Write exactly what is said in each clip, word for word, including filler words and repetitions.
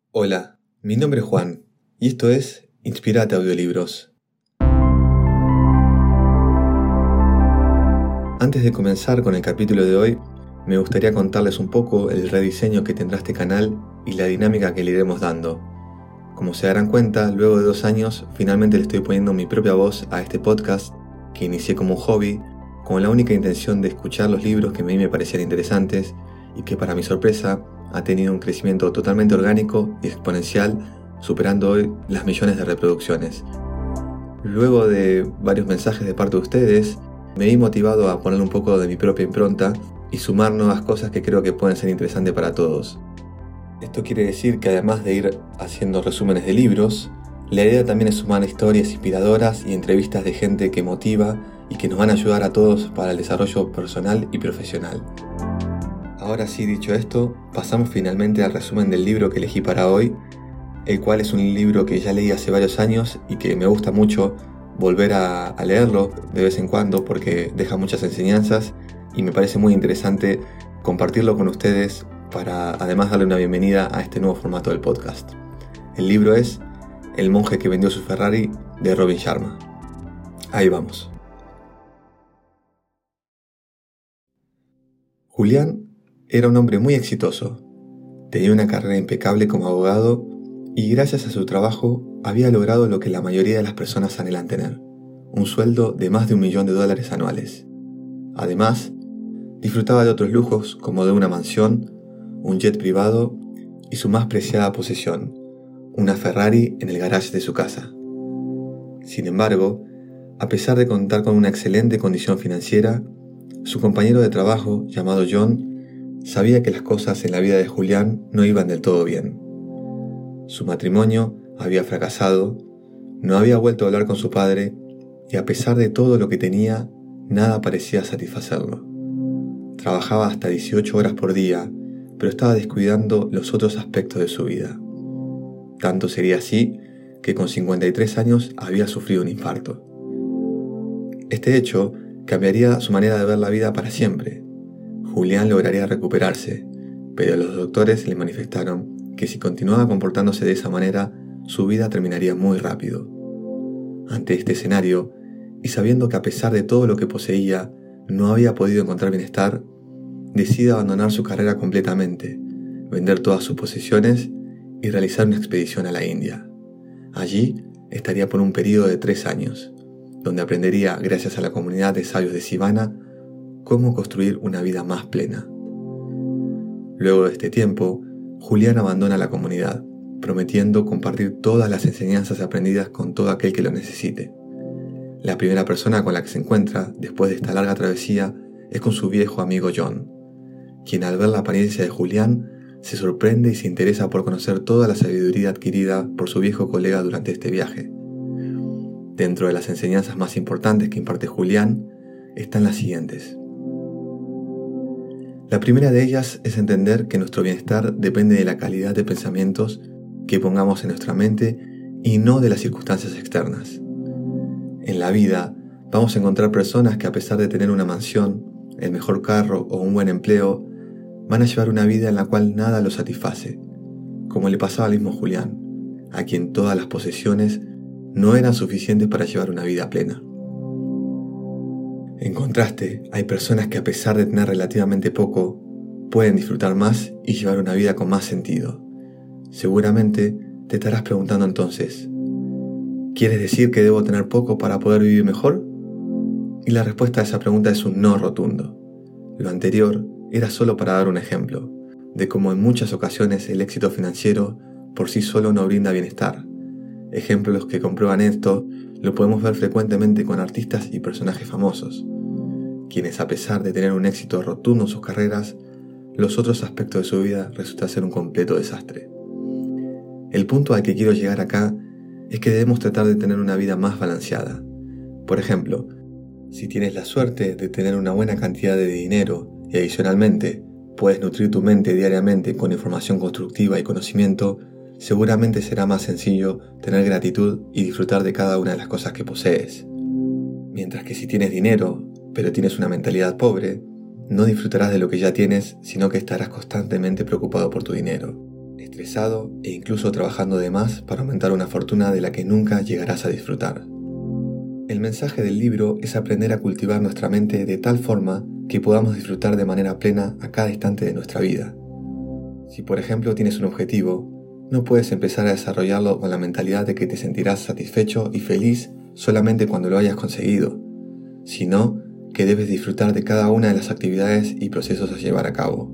Hola, mi nombre es Juan y esto es Inspirate Audiolibros. Antes de comenzar con el capítulo de hoy, me gustaría contarles un poco el rediseño que tendrá este canal y la dinámica que le iremos dando. Como se darán cuenta, luego de dos años, finalmente le estoy poniendo mi propia voz a este podcast que inicié como un hobby, con la única intención de escuchar los libros que a mí me parecían interesantes y que para mi sorpresa ha tenido un crecimiento totalmente orgánico y exponencial, superando hoy las millones de reproducciones. Luego de varios mensajes de parte de ustedes, me vi motivado a poner un poco de mi propia impronta y sumar nuevas cosas que creo que pueden ser interesantes para todos. Esto quiere decir que además de ir haciendo resúmenes de libros, la idea también es sumar historias inspiradoras y entrevistas de gente que motiva y que nos van a ayudar a todos para el desarrollo personal y profesional. Ahora sí, dicho esto, pasamos finalmente al resumen del libro que elegí para hoy, el cual es un libro que ya leí hace varios años y que me gusta mucho volver a, a leerlo de vez en cuando porque deja muchas enseñanzas y me parece muy interesante compartirlo con ustedes para además darle una bienvenida a este nuevo formato del podcast. El libro es El monje que vendió su Ferrari, de Robin Sharma. Ahí vamos. Julián era un hombre muy exitoso. Tenía una carrera impecable como abogado y gracias a su trabajo había logrado lo que la mayoría de las personas anhelan tener, un sueldo de más de un millón de dólares anuales. Además, disfrutaba de otros lujos como de una mansión, un jet privado y su más preciada posesión, una Ferrari en el garage de su casa. Sin embargo, a pesar de contar con una excelente condición financiera, su compañero de trabajo, llamado John, sabía que las cosas en la vida de Julián no iban del todo bien. Su matrimonio había fracasado, no había vuelto a hablar con su padre y a pesar de todo lo que tenía, nada parecía satisfacerlo. Trabajaba hasta dieciocho horas por día, pero estaba descuidando los otros aspectos de su vida. Tanto sería así que con cincuenta y tres años había sufrido un infarto. Este hecho cambiaría su manera de ver la vida para siempre. Julián lograría recuperarse, pero los doctores le manifestaron que si continuaba comportándose de esa manera, su vida terminaría muy rápido. Ante este escenario, y sabiendo que a pesar de todo lo que poseía, no había podido encontrar bienestar, decide abandonar su carrera completamente, vender todas sus posesiones y realizar una expedición a la India. Allí estaría por un periodo de tres años, donde aprendería, gracias a la comunidad de sabios de Sivana, cómo construir una vida más plena. Luego de este tiempo, Julián abandona la comunidad, prometiendo compartir todas las enseñanzas aprendidas con todo aquel que lo necesite. La primera persona con la que se encuentra, después de esta larga travesía, es con su viejo amigo John, quien al ver la apariencia de Julián, se sorprende y se interesa por conocer toda la sabiduría adquirida por su viejo colega durante este viaje. Dentro de las enseñanzas más importantes que imparte Julián, están las siguientes. La primera de ellas es entender que nuestro bienestar depende de la calidad de pensamientos que pongamos en nuestra mente y no de las circunstancias externas. En la vida vamos a encontrar personas que a pesar de tener una mansión, el mejor carro o un buen empleo, van a llevar una vida en la cual nada los satisface, como le pasaba al mismo Julián, a quien todas las posesiones no eran suficientes para llevar una vida plena. En contraste, hay personas que a pesar de tener relativamente poco, pueden disfrutar más y llevar una vida con más sentido. Seguramente te estarás preguntando entonces, ¿quieres decir que debo tener poco para poder vivir mejor? Y la respuesta a esa pregunta es un no rotundo. Lo anterior era solo para dar un ejemplo de cómo en muchas ocasiones el éxito financiero por sí solo no brinda bienestar. Ejemplos que comprueban esto lo podemos ver frecuentemente con artistas y personajes famosos, quienes a pesar de tener un éxito rotundo en sus carreras, los otros aspectos de su vida resultan ser un completo desastre. El punto al que quiero llegar acá es que debemos tratar de tener una vida más balanceada. Por ejemplo, si tienes la suerte de tener una buena cantidad de dinero y adicionalmente puedes nutrir tu mente diariamente con información constructiva y conocimiento, seguramente será más sencillo tener gratitud y disfrutar de cada una de las cosas que posees. Mientras que si tienes dinero, pero tienes una mentalidad pobre, no disfrutarás de lo que ya tienes, sino que estarás constantemente preocupado por tu dinero. estresado e incluso trabajando de más para aumentar una fortuna de la que nunca llegarás a disfrutar. El mensaje del libro es aprender a cultivar nuestra mente de tal forma que podamos disfrutar de manera plena a cada instante de nuestra vida. Si por ejemplo tienes un objetivo, no puedes empezar a desarrollarlo con la mentalidad de que te sentirás satisfecho y feliz solamente cuando lo hayas conseguido, sino que debes disfrutar de cada una de las actividades y procesos a llevar a cabo.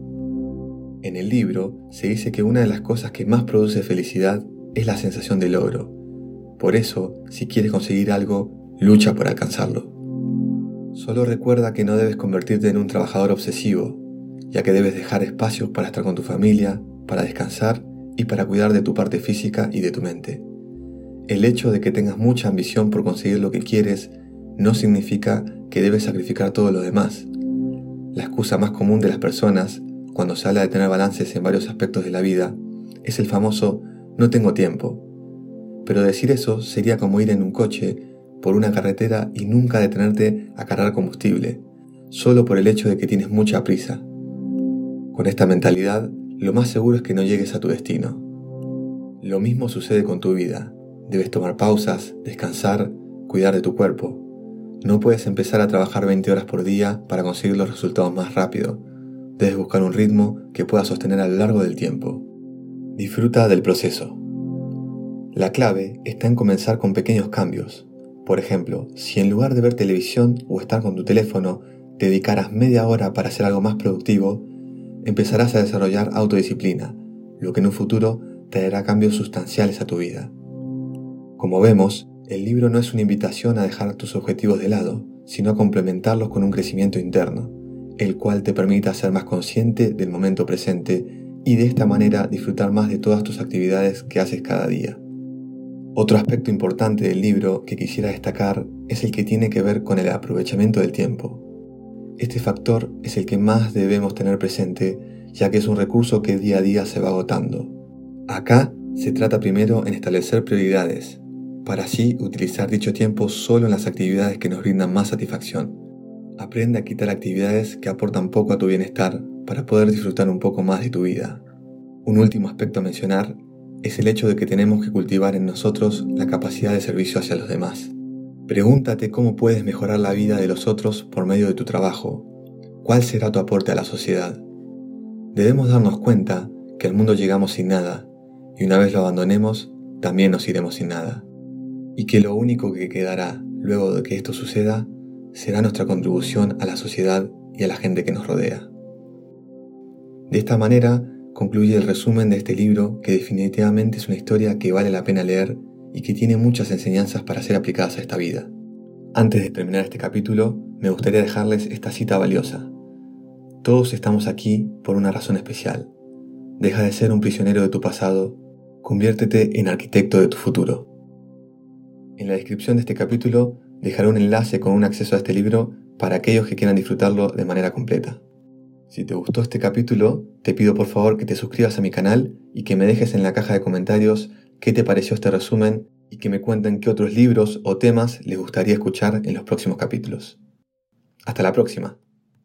En el libro se dice que una de las cosas que más produce felicidad es la sensación de logro. Por eso, si quieres conseguir algo, lucha por alcanzarlo. Solo recuerda que no debes convertirte en un trabajador obsesivo, ya que debes dejar espacios para estar con tu familia, para descansar y para cuidar de tu parte física y de tu mente. El hecho de que tengas mucha ambición por conseguir lo que quieres no significa que debes sacrificar todo lo demás. La excusa más común de las personas, cuando se habla de tener balances en varios aspectos de la vida, es el famoso "no tengo tiempo". Pero decir eso sería como ir en un coche por una carretera y nunca detenerte a cargar combustible, solo por el hecho de que tienes mucha prisa. Con esta mentalidad, lo más seguro es que no llegues a tu destino. Lo mismo sucede con tu vida. Debes tomar pausas, descansar, cuidar de tu cuerpo. No puedes empezar a trabajar veinte horas por día para conseguir los resultados más rápido. Debes buscar un ritmo que puedas sostener a lo largo del tiempo. Disfruta del proceso. La clave está en comenzar con pequeños cambios. Por ejemplo, si en lugar de ver televisión o estar con tu teléfono, te dedicaras media hora para hacer algo más productivo, empezarás a desarrollar autodisciplina, lo que en un futuro traerá cambios sustanciales a tu vida. Como vemos, el libro no es una invitación a dejar tus objetivos de lado, sino a complementarlos con un crecimiento interno, el cual te permita ser más consciente del momento presente y de esta manera disfrutar más de todas tus actividades que haces cada día. Otro aspecto importante del libro que quisiera destacar es el que tiene que ver con el aprovechamiento del tiempo. Este factor es el que más debemos tener presente, ya que es un recurso que día a día se va agotando. Acá se trata primero en establecer prioridades, para así utilizar dicho tiempo solo en las actividades que nos brindan más satisfacción. Aprende a quitar actividades que aportan poco a tu bienestar para poder disfrutar un poco más de tu vida. Un último aspecto a mencionar es el hecho de que tenemos que cultivar en nosotros la capacidad de servicio hacia los demás. Pregúntate cómo puedes mejorar la vida de los otros por medio de tu trabajo. ¿Cuál será tu aporte a la sociedad? Debemos darnos cuenta que al mundo llegamos sin nada, y una vez lo abandonemos, también nos iremos sin nada. Y que lo único que quedará luego de que esto suceda será nuestra contribución a la sociedad y a la gente que nos rodea. De esta manera concluye el resumen de este libro, que definitivamente es una historia que vale la pena leer y que tiene muchas enseñanzas para ser aplicadas a esta vida. Antes de terminar este capítulo, me gustaría dejarles esta cita valiosa. Todos estamos aquí por una razón especial. Deja de ser un prisionero de tu pasado, conviértete en arquitecto de tu futuro. En la descripción de este capítulo dejaré un enlace con un acceso a este libro para aquellos que quieran disfrutarlo de manera completa. Si te gustó este capítulo, te pido por favor que te suscribas a mi canal y que me dejes en la caja de comentarios qué te pareció este resumen y que me cuenten qué otros libros o temas les gustaría escuchar en los próximos capítulos. Hasta la próxima.